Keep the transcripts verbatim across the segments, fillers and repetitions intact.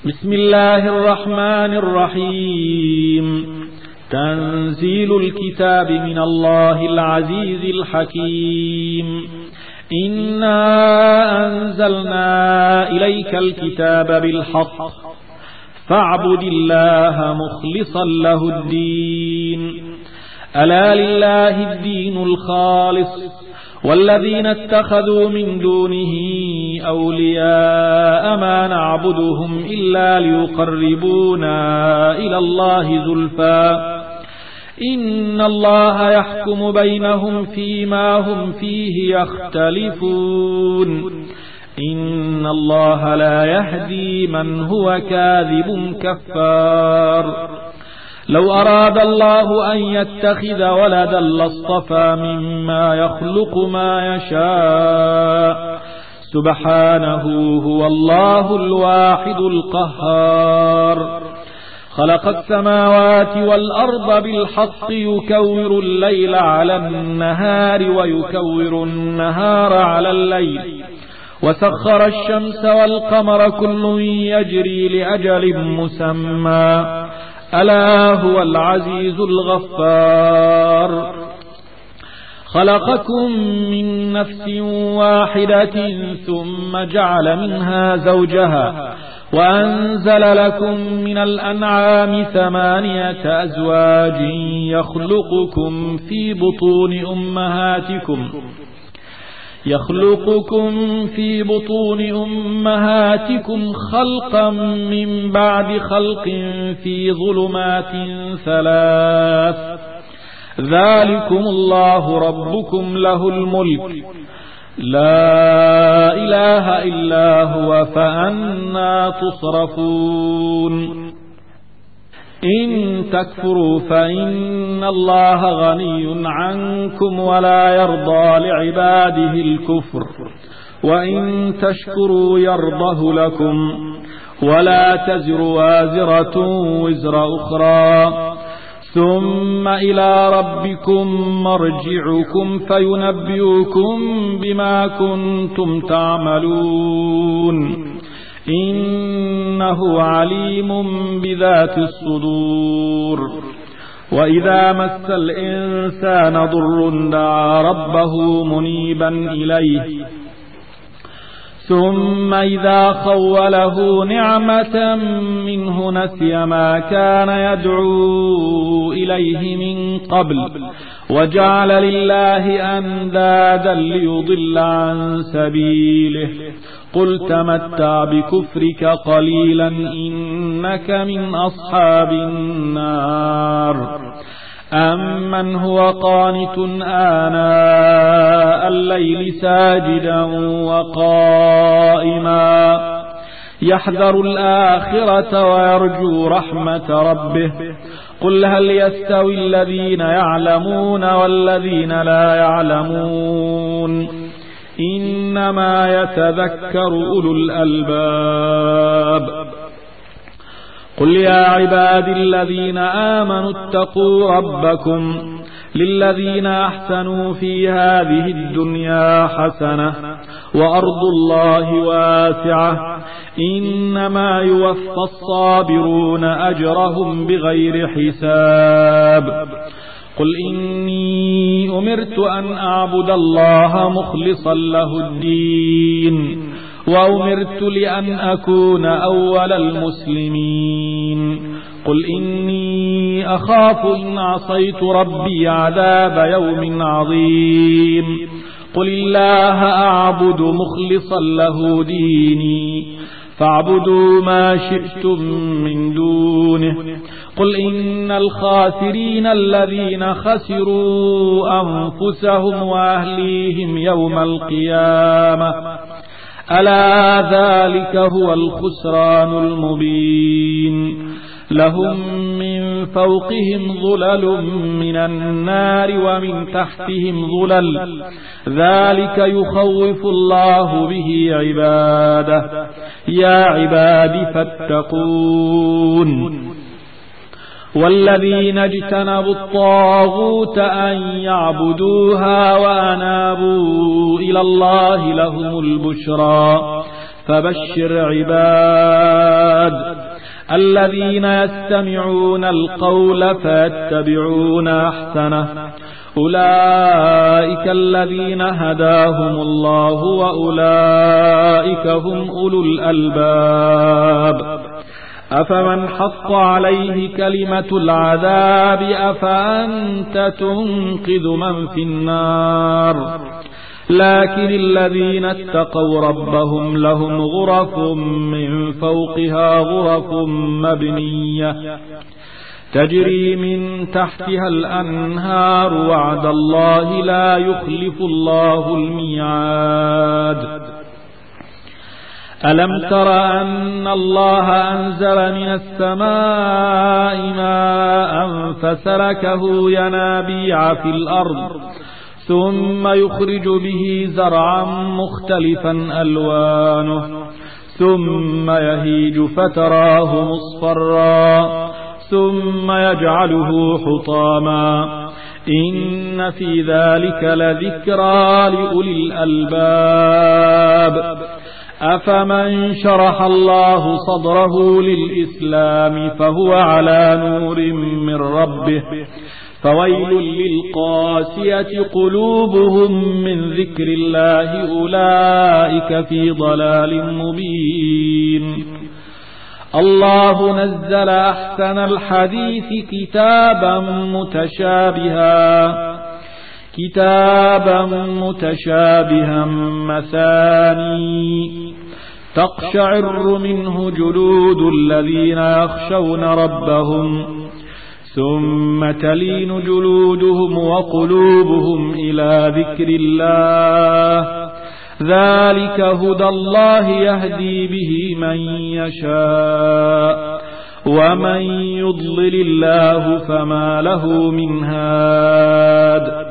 بسم الله الرحمن الرحيم. تنزيل الكتاب من الله العزيز الحكيم. إنا أنزلنا إليك الكتاب بالحق فاعبد الله مخلصا له الدين. ألا لله الدين الخالص والذين اتخذوا من دونه أولياء ما نعبدهم إلا ليقربونا إلى الله زلفى إن الله يحكم بينهم فيما هم فيه يختلفون إن الله لا يهدي من هو كاذب كفار. لو أراد الله أن يتخذ ولدا لاصطفى مما يخلق ما يشاء سبحانه هو الله الواحد القهار. خلق السماوات والأرض بالحق يكور الليل على النهار ويكور النهار على الليل وسخر الشمس والقمر كل يجري لأجل مسمى ألا هو العزيز الغفار. خلقكم من نفس واحدة ثم جعل منها زوجها وأنزل لكم من الأنعام ثمانية أزواج يخلقكم في بطون أمهاتكم يخلقكم في بطون أمهاتكم خلقا من بعد خلق في ظلمات ثلاث ذلكم الله ربكم له الملك لا إله إلا هو فأنى تصرفون. إن تكفروا فإن الله غني عنكم ولا يرضى لعباده الكفر وإن تشكروا يرضه لكم ولا تزر وازرة وزر أخرى ثم إلى ربكم مرجعكم فينبئكم بما كنتم تعملون إنه عليم بذات الصدور. وإذا مس الإنسان ضر دعا ربه منيبا إليه ثم إذا خوله نعمة منه نسي ما كان يدعو إليه من قبل وجعل لله أندادا ليضل عن سبيله قل تمتع بكفرك قليلا إنك من أصحاب النار. أمن هو قانت آناء الليل ساجدا وقائما يحذر الآخرة ويرجو رحمة ربه قل هل يستوي الذين يعلمون والذين لا يعلمون إنما يتذكر أولو الألباب. قل يا عبادي الذين آمنوا اتقوا ربكم للذين أحسنوا في هذه الدنيا حسنة وأرض الله واسعة إنما يوفى الصابرون أجرهم بغير حساب. قل إني أمرت أن أعبد الله مخلصا له الدين وأمرت لأن أكون أول المسلمين. قل إني أخاف إن عصيت ربي عذاب يوم عظيم. قل الله أعبد مخلصا له ديني فاعبدوا ما شئتم من دونه. قل إن الخاسرين الذين خسروا أنفسهم وأهليهم يوم القيامة ألا ذلك هو الخسران المبين. لهم من فوقهم ظلل من النار ومن تحتهم ظلل ذلك يخوف الله به عباده يا عباد فاتقون. والذين اجتنبوا الطاغوت أن يعبدوها وأنابوا إلى الله لهم البشرى فبشر عباد الذين يستمعون القول فيتبعون أحسنه أولئك الذين هداهم الله وأولئك هم أولو الألباب أفمن حق عليه كلمة العذاب أفأنت تنقذ من في النار لكن الذين اتقوا ربهم لهم غرف من فوقها غرف مبنية تجري من تحتها الأنهار وعد الله لا يخلف الله الميعاد ألم تر أن الله أنزل من السماء ماء فسلكه ينابيع في الأرض ثم يخرج به زرعا مختلفا ألوانه ثم يهيج فتراه مصفرا ثم يجعله حطاما إن في ذلك لذكرى لأولي الألباب أفمن شرح الله صدره للإسلام فهو على نور من ربه فويل للقاسية قلوبهم من ذكر الله أولئك في ضلال مبين الله نزل أحسن الحديث كتابا متشابها كتابا متشابها مثاني تقشعر منه جلود الذين يخشون ربهم ثم تلين جلودهم وقلوبهم إلى ذكر الله ذلك هدى الله يهدي به من يشاء ومن يضلل الله فما له من هاد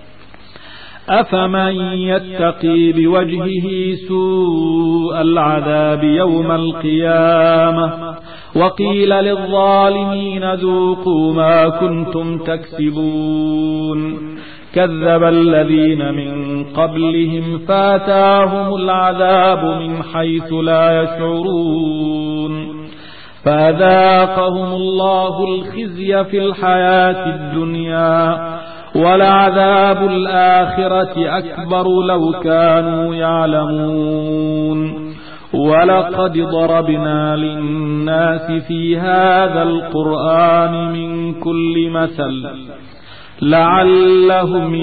أفمن يتقي بوجهه سوء العذاب يوم القيامة وقيل للظالمين ذوقوا ما كنتم تكسبون كذب الذين من قبلهم فاتاهم العذاب من حيث لا يشعرون فأذاقهم الله الخزي في الحياة الدنيا ولعذاب الآخرة أكبر لو كانوا يعلمون ولقد ضربنا للناس في هذا القرآن من كل مثل لعلهم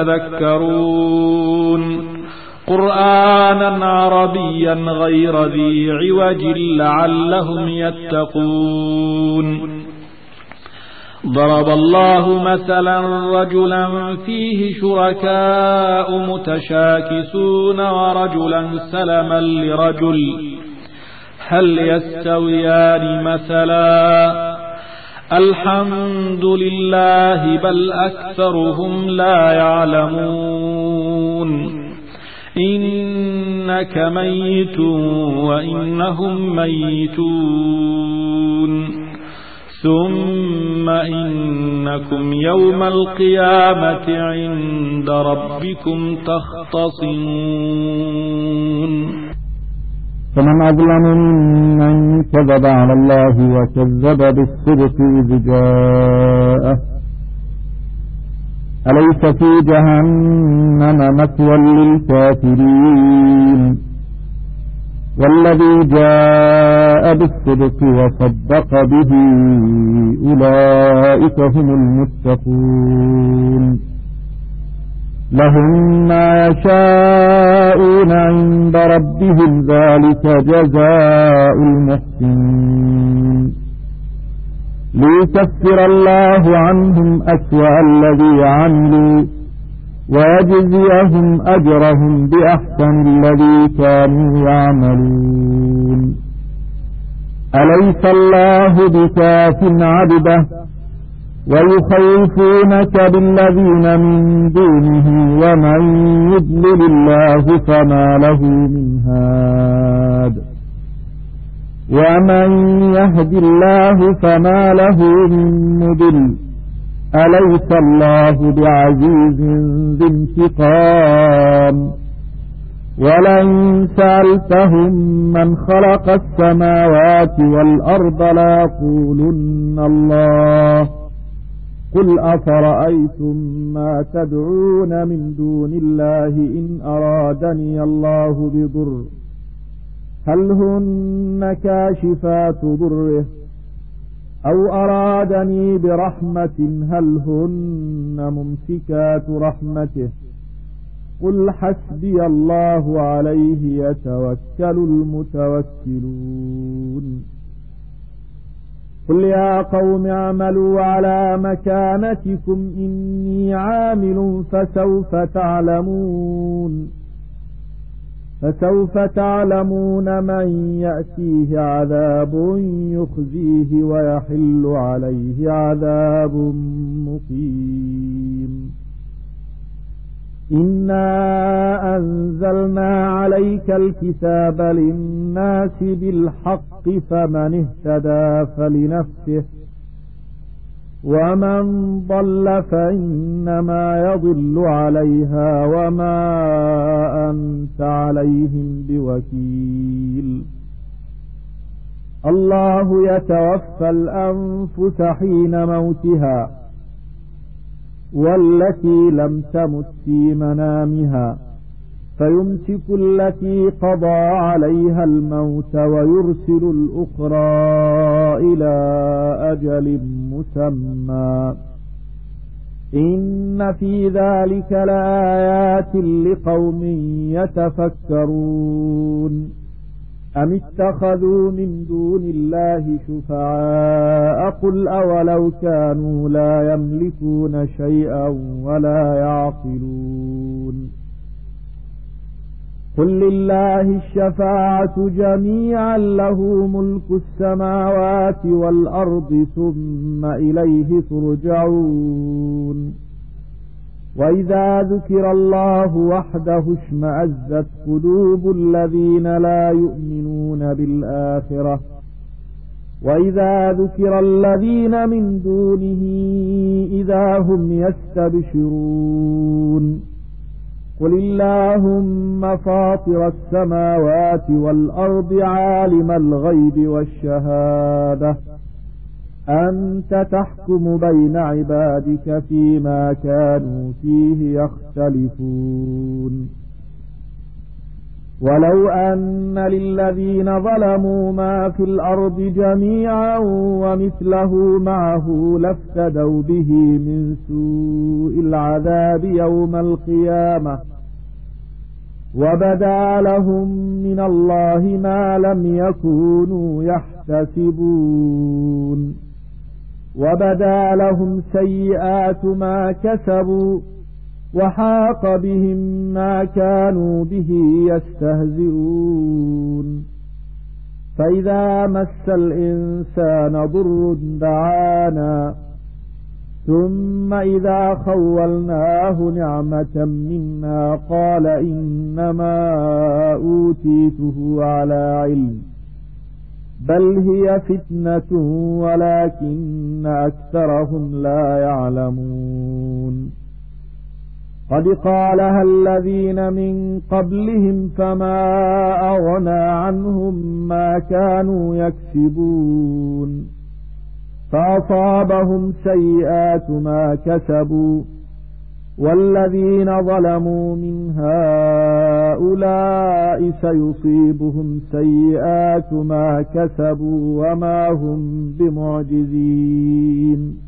يتذكرون قرآنا عربيا غير ذي عوج لعلهم يتقون ضرب الله مثلا رجلا فيه شركاء متشاكسون ورجلا سلما لرجل هل يستويان مثلا الحمد لله بل أكثرهم لا يعلمون إنك ميت وإنهم ميتون ثم إنكم يوم القيامة عند ربكم تختصمون فمن أظلم ممن كذب على الله وكذب بالصدق إذ جاءه أليس في جهنم مثوى للكافرين والذي جاء بالصدق وصدق به أولئك هم المتقون لهم ما يشاءون عند ربهم ذلك جزاء المحسنين ليكفر الله عنهم أسوأ الذي عملوا ويجزيهم أجرهم بأحسن الذي كانوا يعملون أليس الله بكاف عبده ويخوفونك بالذين من دونه ومن يضلل الله فما له من هاد ومن يهد الله فما له من مضل أليس الله بعزيز ذي انتقام ولئن سألتهم من خلق السماوات والأرض ليقولن الله قل أفرأيتم ما تدعون من دون الله إن أرادني الله بضر هل هن كاشفات ضره أو أرادني برحمة هل هن ممسكات رحمته قل حسبي الله عليه يتوكل المتوكلون قل يا قوم اعملوا على مكانتكم إني عامل فسوف تعلمون فسوف تعلمون من يأتيه عذاب يخزيه ويحل عليه عذاب مقيم إنا أنزلنا عليك الكتاب للناس بالحق فمن اهتدى فلنفسه ومن ضل فإنما يضل عليها وما أنت عليهم بوكيل الله يتوفى الأنفس حين موتها والتي لم تمت في منامها فيمسك التي قضى عليها الموت ويرسل الأخرى إلى أجل مسمى إن في ذلك لآيات لقوم يتفكرون أم اتخذوا من دون الله شفعاء قل أولو كانوا لا يملكون شيئا ولا يعقلون قل لله الشفاعة جميعا له ملك السماوات والأرض ثم إليه ترجعون وإذا ذكر الله وحده اشمأزت قلوب الذين لا يؤمنون بالآخرة وإذا ذكر الذين من دونه إذا هم يستبشرون قل اللهم فاطر السماوات والأرض عالم الغيب والشهادة أنت تحكم بين عبادك فيما كانوا فيه يختلفون ولو أن للذين ظلموا ما في الأرض جميعا ومثله معه لافتدوا به من سوء العذاب يوم القيامة وبدا لهم من الله ما لم يكونوا يحتسبون وبدا لهم سيئات ما كسبوا وحاق بهم ما كانوا به يستهزئون فإذا مس الإنسان ضر دعانا ثم إذا خولناه نعمة منا قال إنما أوتيته على علم بل هي فتنة ولكن أكثرهم لا يعلمون قد قالها الذين من قبلهم فما أغنى عنهم ما كانوا يكسبون فأصابهم سيئات ما كسبوا والذين ظلموا من هؤلاء سيصيبهم سيئات ما كسبوا وما هم بمعجزين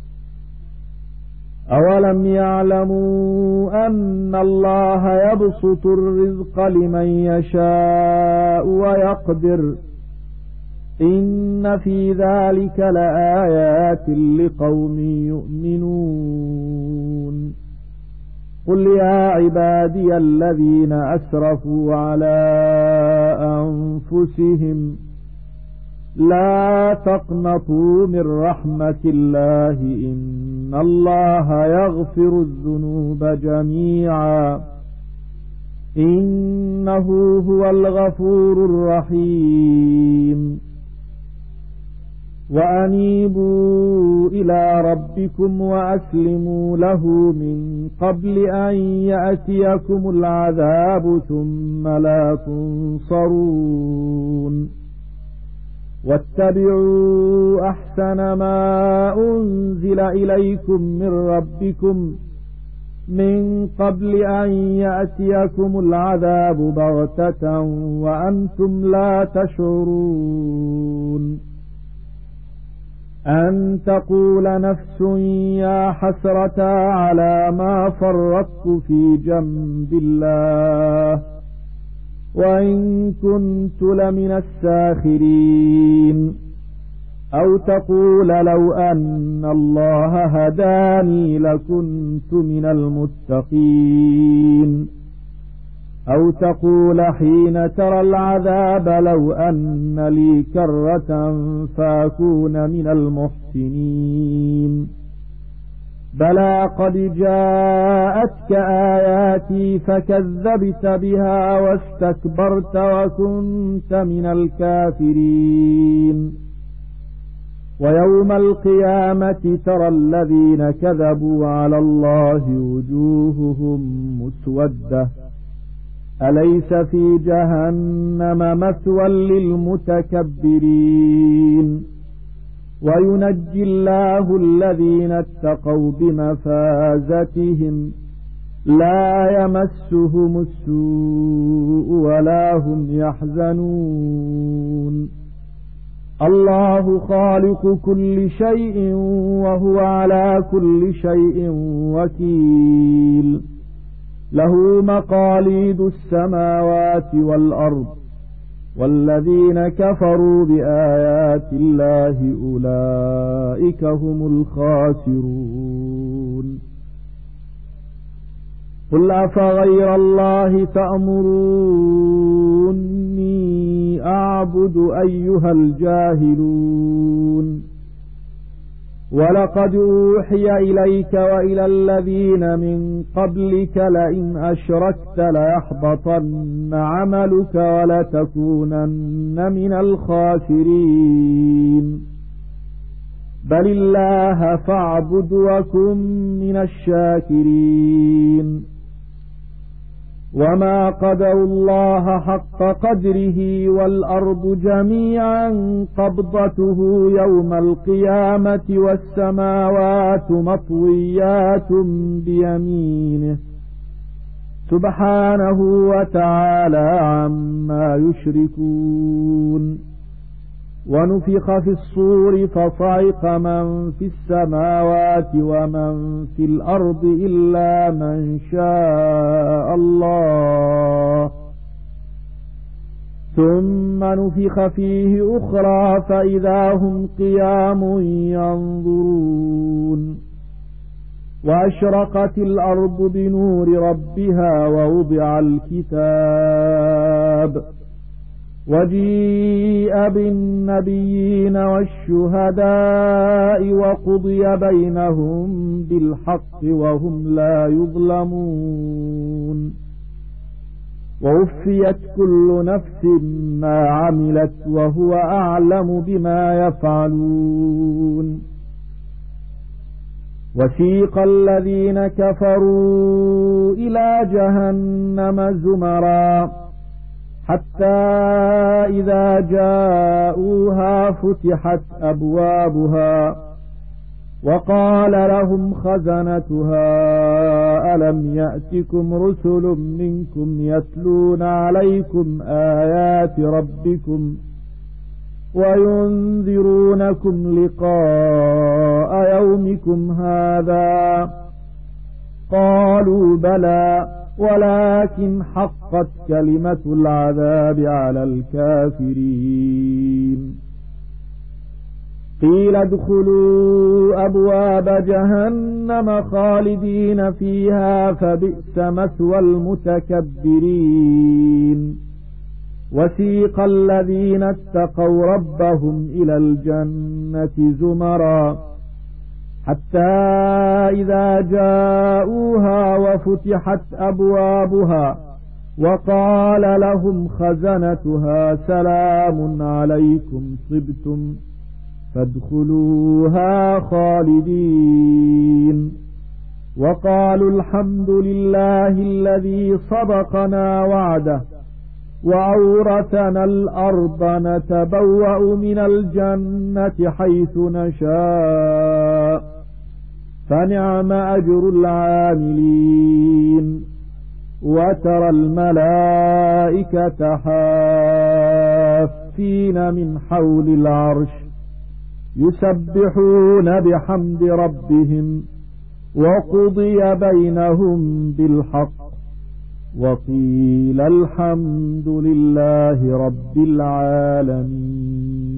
أولم يعلموا أن الله يبسط الرزق لمن يشاء ويقدر إن في ذلك لآيات لقوم يؤمنون قل يا عبادي الذين أسرفوا على أنفسهم لا تقنطوا من رحمة الله إن الله يغفر الذنوب جميعا إنه هو الغفور الرحيم وأنيبوا إلى ربكم وأسلموا له من قبل أن يأتيكم العذاب ثم لا تنصرون واتبعوا أحسن ما أنزل إليكم من ربكم من قبل أن يأتيكم العذاب بغتة وأنتم لا تشعرون أن تقول نفس يا حسرة على ما فرطت في جنب الله وإن كنت لمن الساخرين أو تقول لو أن الله هداني لكنت من المتقين أو تقول حين ترى العذاب لو أن لي كرة فأكون من المحسنين بلى قد جاءتك آياتي فكذبت بها واستكبرت وكنت من الكافرين ويوم القيامة ترى الذين كذبوا على الله وجوههم مسودة أليس في جهنم مثوى للمتكبرين وينجي الله الذين اتقوا بمفازتهم لا يمسهم السوء ولا هم يحزنون الله خالق كل شيء وهو على كل شيء وكيل له مقاليد السماوات والأرض والذين كفروا بآيات الله أولئك هم الخاسرون قل أفغير الله تأمروني أعبد أيها الجاهلون ولقد أوحي إليك وإلى الذين من قبلك لئن أشركت ليحبطن عملك ولتكونن من الخاسرين بل الله فاعبد وكن من الشاكرين وما قدروا الله حق قدره والأرض جميعا قبضته يوم القيامة والسماوات مطويات بيمينه سبحانه وتعالى عما يشركون ونفخ في الصور فصعق من في السماوات ومن في الأرض إلا من شاء الله ثم نفخ فيه أخرى فإذا هم قيام ينظرون وأشرقت الأرض بنور ربها ووضع الكتاب وجيء بالنبيين والشهداء وقضي بينهم بالحق وهم لا يظلمون ووفيت كل نفس ما عملت وهو أعلم بما يفعلون وسيق الذين كفروا إلى جهنم زمرا حتى إذا جاءوها فتحت أبوابها وقال لهم خزنتها ألم يأتكم رسل منكم يتلون عليكم آيات ربكم وينذرونكم لقاء يومكم هذا قالوا بلى ولكن حقت كلمة العذاب على الكافرين قيل ادخلوا أبواب جهنم خالدين فيها فبئس مثوى المتكبرين وسيق الذين اتقوا ربهم إلى الجنة زمرا حتى إذا جاءوها وفتحت أبوابها وقال لهم خزنتها سلام عليكم طبتم فادخلوها خالدين وقالوا الحمد لله الذي صدقنا وعده وأورثنا الأرض نتبوأ من الجنة حيث نشاء فنعم أجر العاملين وترى الملائكة حافين من حول العرش يسبحون بحمد ربهم وقضي بينهم بالحق وقيل الحمد لله رب العالمين.